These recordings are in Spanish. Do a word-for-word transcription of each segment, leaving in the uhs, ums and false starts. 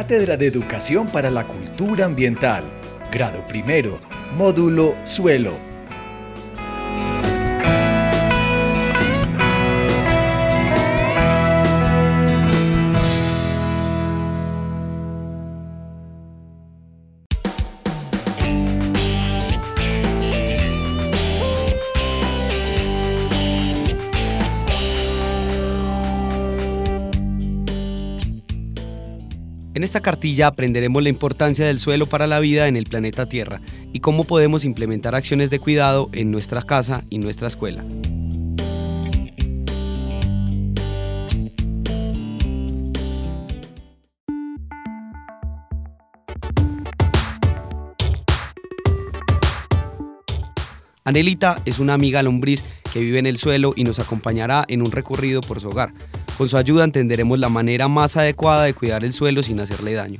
Cátedra de Educación para la Cultura Ambiental. Grado primero, módulo Suelo. En esta cartilla aprenderemos la importancia del suelo para la vida en el planeta Tierra y cómo podemos implementar acciones de cuidado en nuestra casa y nuestra escuela. Anelita es una amiga lombriz que vive en el suelo y nos acompañará en un recorrido por su hogar. Con su ayuda entenderemos la manera más adecuada de cuidar el suelo sin hacerle daño.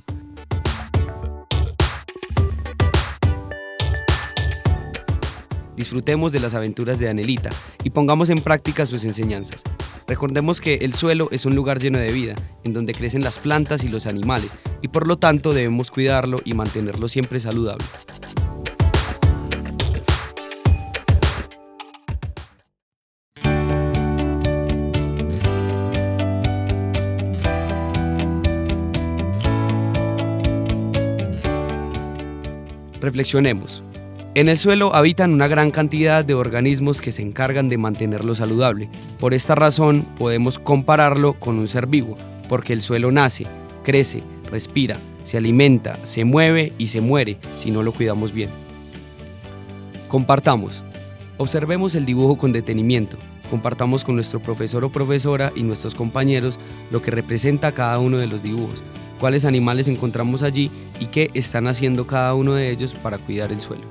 Disfrutemos de las aventuras de Anelita y pongamos en práctica sus enseñanzas. Recordemos que el suelo es un lugar lleno de vida, en donde crecen las plantas y los animales, y por lo tanto debemos cuidarlo y mantenerlo siempre saludable. Reflexionemos. En el suelo habitan una gran cantidad de organismos que se encargan de mantenerlo saludable. Por esta razón podemos compararlo con un ser vivo, porque el suelo nace, crece, respira, se alimenta, se mueve y se muere si no lo cuidamos bien. Compartamos. Observemos el dibujo con detenimiento. Compartamos con nuestro profesor o profesora y nuestros compañeros lo que representa cada uno de los dibujos, cuáles animales encontramos allí y qué están haciendo cada uno de ellos para cuidar el suelo.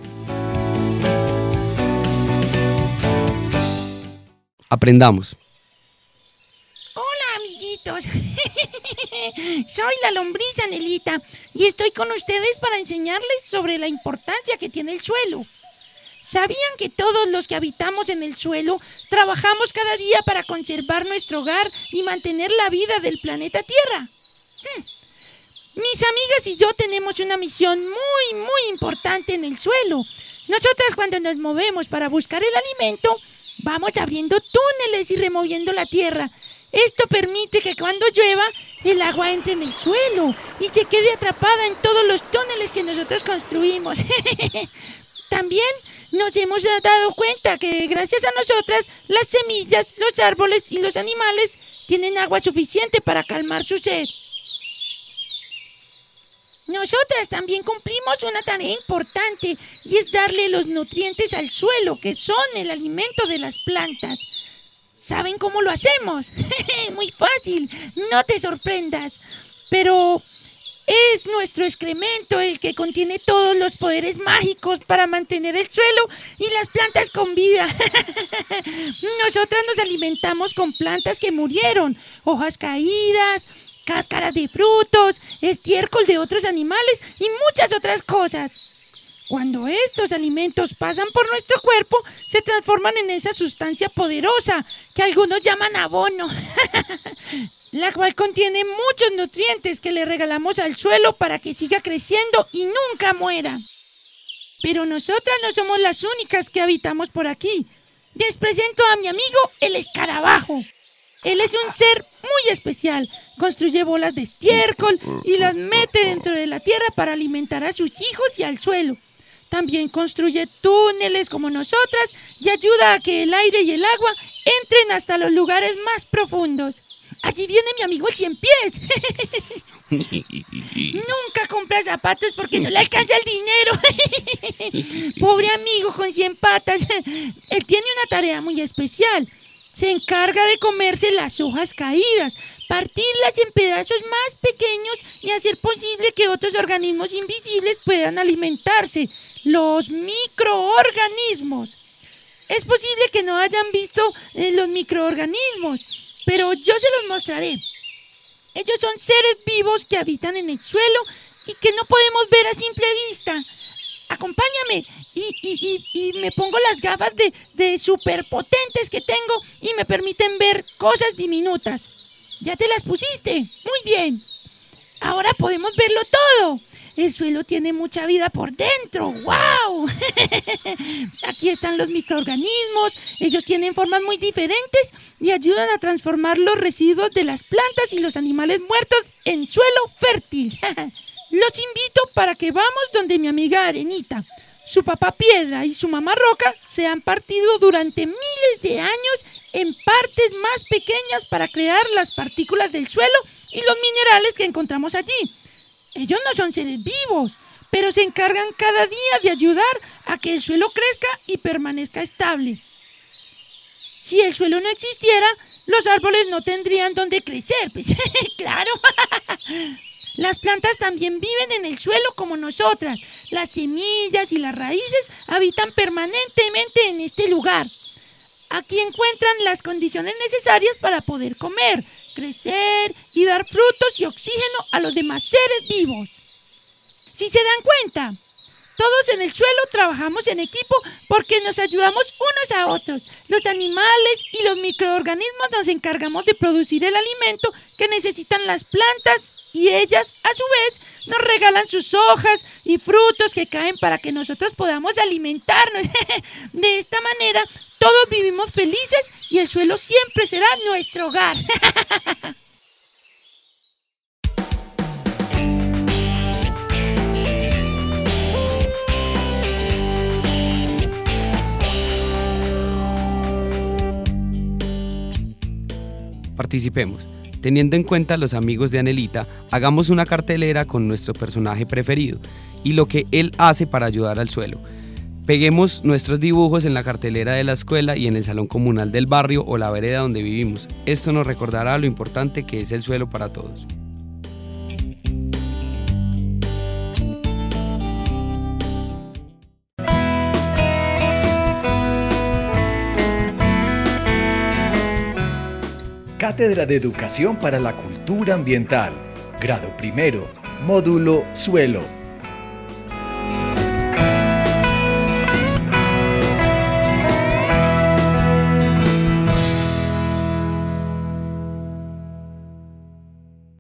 Aprendamos. Hola, amiguitos. Soy la lombriz Anelita y estoy con ustedes para enseñarles sobre la importancia que tiene el suelo. ¿Sabían que todos los que habitamos en el suelo trabajamos cada día para conservar nuestro hogar y mantener la vida del planeta Tierra? Hmm. Mis amigas y yo tenemos una misión muy, muy importante en el suelo. Nosotras, cuando nos movemos para buscar el alimento, vamos abriendo túneles y removiendo la tierra. Esto permite que cuando llueva, el agua entre en el suelo y se quede atrapada en todos los túneles que nosotros construimos. También nos hemos dado cuenta que gracias a nosotras, las semillas, los árboles y los animales tienen agua suficiente para calmar su sed. Nosotras también cumplimos una tarea importante y es darle los nutrientes al suelo, que son el alimento de las plantas. ¿Saben cómo lo hacemos? Muy fácil, no te sorprendas. Pero es nuestro excremento el que contiene todos los poderes mágicos para mantener el suelo y las plantas con vida. Nosotras nos alimentamos con plantas que murieron, hojas caídas, cáscaras de frutos, estiércol de otros animales y muchas otras cosas. Cuando estos alimentos pasan por nuestro cuerpo, se transforman en esa sustancia poderosa que algunos llaman abono, la cual contiene muchos nutrientes que le regalamos al suelo para que siga creciendo y nunca muera. Pero nosotras no somos las únicas que habitamos por aquí. Les presento a mi amigo el escarabajo. Él es un ser muy especial. Construye bolas de estiércol y las mete dentro de la tierra para alimentar a sus hijos y al suelo. También construye túneles como nosotras y ayuda a que el aire y el agua entren hasta los lugares más profundos. Allí viene mi amigo el cien pies. Nunca compra zapatos porque no le alcanza el dinero. Pobre amigo con cien patas. Él tiene una tarea muy especial. Se encarga de comerse las hojas caídas, partirlas en pedazos más pequeños y hacer posible que otros organismos invisibles puedan alimentarse, los microorganismos. Es posible que no hayan visto eh, los microorganismos, pero yo se los mostraré. Ellos son seres vivos que habitan en el suelo y que no podemos ver a simple vista. Acompáñame y, y, y, y me pongo las gafas de, de superpotentes que tengo y me permiten ver cosas diminutas. ¿Ya te las pusiste? Muy bien. Ahora podemos verlo todo. El suelo tiene mucha vida por dentro. ¡Wow! Aquí están los microorganismos. Ellos tienen formas muy diferentes y ayudan a transformar los residuos de las plantas y los animales muertos en suelo fértil. Los invito para que vamos donde mi amiga Arenita. Su papá Piedra y su mamá Roca se han partido durante miles de años en partes más pequeñas para crear las partículas del suelo y los minerales que encontramos allí. Ellos no son seres vivos, pero se encargan cada día de ayudar a que el suelo crezca y permanezca estable. Si el suelo no existiera, los árboles no tendrían dónde crecer, pues claro. Las plantas también viven en el suelo como nosotras. Las semillas y las raíces habitan permanentemente en este lugar. Aquí encuentran las condiciones necesarias para poder comer, crecer y dar frutos y oxígeno a los demás seres vivos. Si se dan cuenta, todos en el suelo trabajamos en equipo porque nos ayudamos unos a otros. Los animales y los microorganismos nos encargamos de producir el alimento que necesitan las plantas y ellas, a su vez, nos regalan sus hojas y frutos que caen para que nosotros podamos alimentarnos. De esta manera, todos vivimos felices y el suelo siempre será nuestro hogar. Participemos. Teniendo en cuenta a los amigos de Anelita, hagamos una cartelera con nuestro personaje preferido y lo que él hace para ayudar al suelo. Peguemos nuestros dibujos en la cartelera de la escuela y en el salón comunal del barrio o la vereda donde vivimos. Esto nos recordará lo importante que es el suelo para todos. Cátedra de Educación para la Cultura Ambiental, Grado Primero, Módulo Suelo.